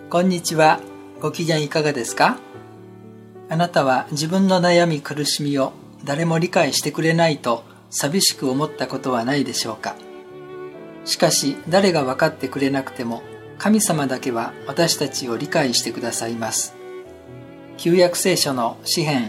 こんにちは。ご機嫌いかがですか？あなたは自分の悩み苦しみを誰も理解してくれないと寂しく思ったことはないでしょうか？しかし誰が分かってくれなくても神様だけは私たちを理解してくださいます。旧約聖書の詩編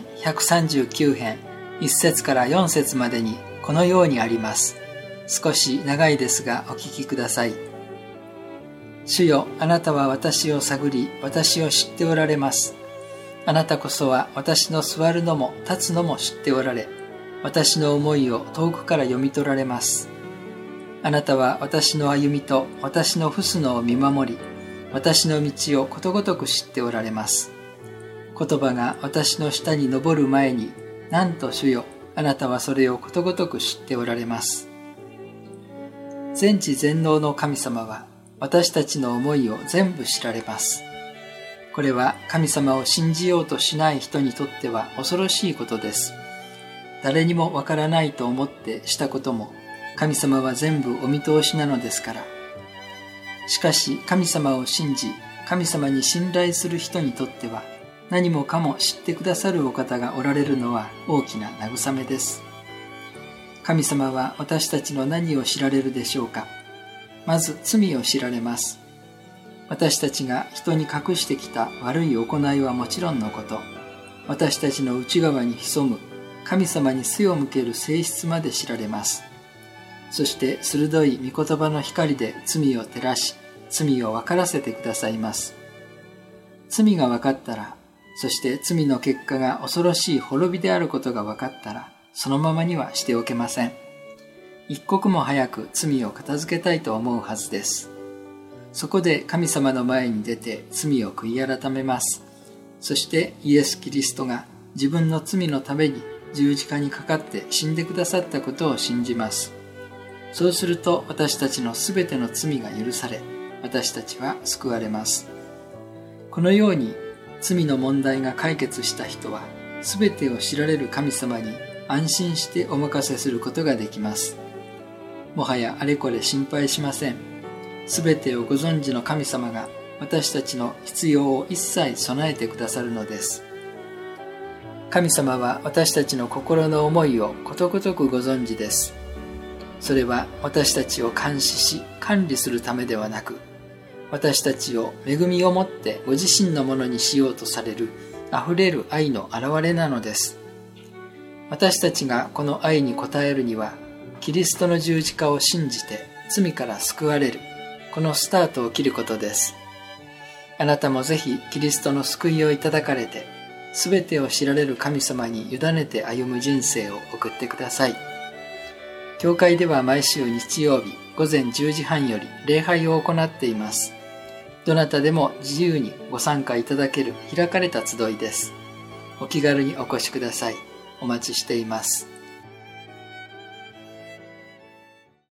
139編1節から4節までにこのようにあります。少し長いですがお聞きください。主よ、あなたは私を探り、私を知っておられます。あなたこそは私の座るのも立つのも知っておられ、私の思いを遠くから読み取られます。あなたは私の歩みと私の臥すのを見守り、私の道をことごとく知っておられます。言葉が私の下に上る前に、なんと主よ、あなたはそれをことごとく知っておられます。全知全能の神様は、私たちの思いを全部知られます。これは神様を信じようとしない人にとっては恐ろしいことです。誰にもわからないと思ってしたことも、神様は全部お見通しなのですから。しかし神様を信じ、神様に信頼する人にとっては、何もかも知ってくださるお方がおられるのは大きな慰めです。神様は私たちの何を知られるでしょうか？まず罪を知られます。私たちが人に隠してきた悪い行いはもちろんのこと、私たちの内側に潜む神様に背を向ける性質まで知られます。そして鋭い御言葉の光で罪を照らし、罪を分からせてくださいます。罪が分かったら、そして罪の結果が恐ろしい滅びであることが分かったら、そのままにはしておけません。一刻も早く罪を片付けたいと思うはずです。そこで神様の前に出て罪を悔い改めます。そしてイエス・キリストが自分の罪のために十字架にかかって死んでくださったことを信じます。そうすると私たちのすべての罪が許され、私たちは救われます。このように罪の問題が解決した人は、すべてを知られる神様に安心してお任せすることができます。もはやあれこれ心配しません。すべてをご存知の神様が私たちの必要を一切備えてくださるのです。神様は私たちの心の思いをことごとくご存知です。それは私たちを監視し管理するためではなく、私たちを恵みをもってご自身のものにしようとされるあふれる愛の表れなのです。私たちがこの愛に応えるには、キリストの十字架を信じて罪から救われる、このスタートを切ることです。あなたもぜひキリストの救いをいただかれて、すべてを知られる神様に委ねて歩む人生を送ってください。教会では毎週日曜日午前10時半より礼拝を行っています。どなたでも自由にご参加いただける開かれた集いです。お気軽にお越しください。お待ちしています。